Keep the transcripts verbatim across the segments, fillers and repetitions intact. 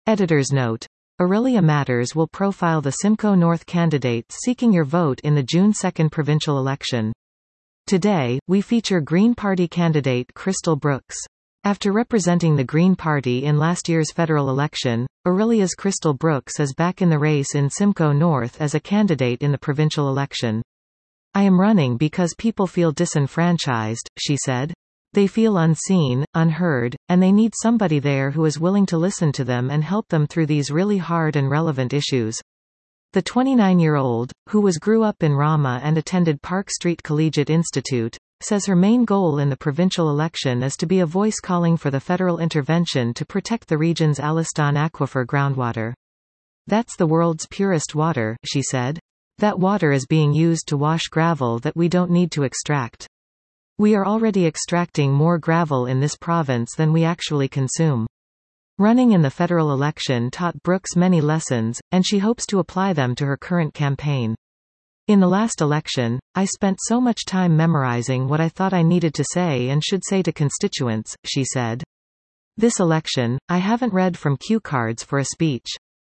Editor's note. Orillia Matters will profile the Simcoe North candidates seeking your vote in the June second provincial election. Today, we feature Green Party candidate Crystal Brooks. After representing the Green Party in last year's federal election, Orillia's Crystal Brooks is back in the race in Simcoe North as a candidate in the provincial election. I am running because people feel disenfranchised, she said. They feel unseen, unheard, and they need somebody there who is willing to listen to them and help them through these really hard and relevant issues. The twenty-nine-year-old, who was grew up in Rama and attended Park Street Collegiate Institute, says her main goal in the provincial election is to be a voice calling for the federal intervention to protect the region's Alliston aquifer groundwater. That's the world's purest water, she said. That water is being used to wash gravel that we don't need to extract. We are already extracting more gravel in this province than we actually consume. Running in the federal election taught Brooks many lessons, and she hopes to apply them to her current campaign. In the last election, I spent so much time memorizing what I thought I needed to say and should say to constituents, she said. This election, I haven't read from cue cards for a speech.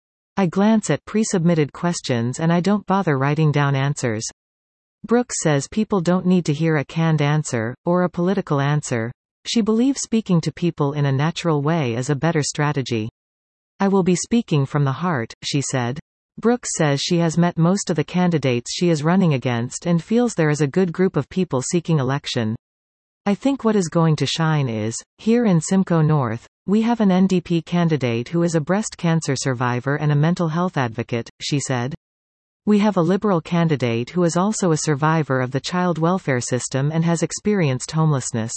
I glance at pre-submitted questions and I don't bother writing down answers. Brooks says people don't need to hear a canned answer, or a political answer. She believes speaking to people in a natural way is a better strategy. I will be speaking from the heart, she said. Brooks says she has met most of the candidates she is running against and feels there is a good group of people seeking election. I think what is going to shine is, here in Simcoe North, we have an N D P candidate who is a breast cancer survivor and a mental health advocate, she said. We have a Liberal candidate who is also a survivor of the child welfare system and has experienced homelessness.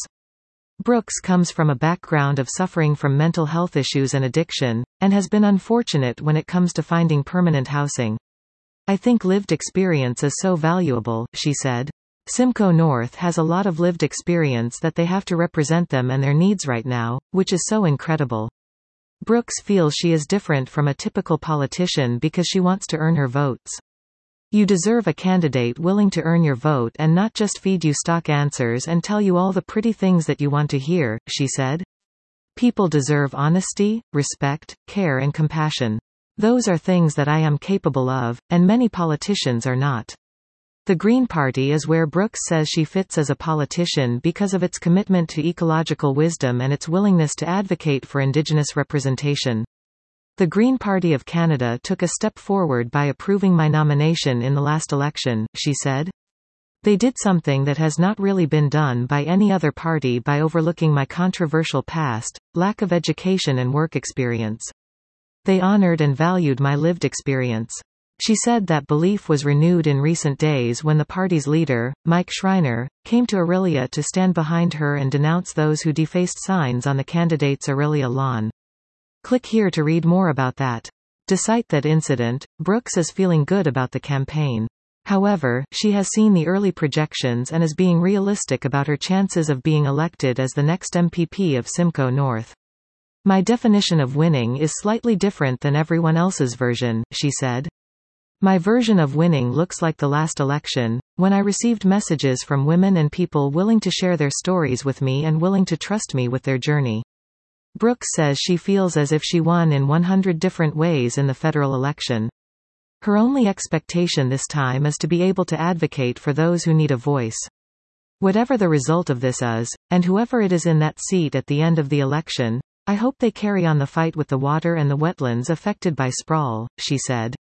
Brooks comes from a background of suffering from mental health issues and addiction, and has been unfortunate when it comes to finding permanent housing. I think lived experience is so valuable, she said. Simcoe North has a lot of lived experience that they have to represent them and their needs right now, which is so incredible. Brooks feels she is different from a typical politician because she wants to earn her votes. You deserve a candidate willing to earn your vote and not just feed you stock answers and tell you all the pretty things that you want to hear, she said. People deserve honesty, respect, care and compassion. Those are things that I am capable of, and many politicians are not. The Green Party is where Brooks says she fits as a politician because of its commitment to ecological wisdom and its willingness to advocate for Indigenous representation. The Green Party of Canada took a step forward by approving my nomination in the last election, she said. They did something that has not really been done by any other party by overlooking my controversial past, lack of education and work experience. They honored and valued my lived experience. She said that belief was renewed in recent days when the party's leader, Mike Schreiner, came to Orillia to stand behind her and denounce those who defaced signs on the candidate's Orillia lawn. Click here to read more about that. Despite that incident, Brooks is feeling good about the campaign. However, she has seen the early projections and is being realistic about her chances of being elected as the next M P P of Simcoe North. My definition of winning is slightly different than everyone else's version, she said. My version of winning looks like the last election, when I received messages from women and people willing to share their stories with me and willing to trust me with their journey. Brooks says she feels as if she won in one hundred different ways in the federal election. Her only expectation this time is to be able to advocate for those who need a voice. Whatever the result of this is, and whoever it is in that seat at the end of the election, I hope they carry on the fight with the water and the wetlands affected by sprawl, she said.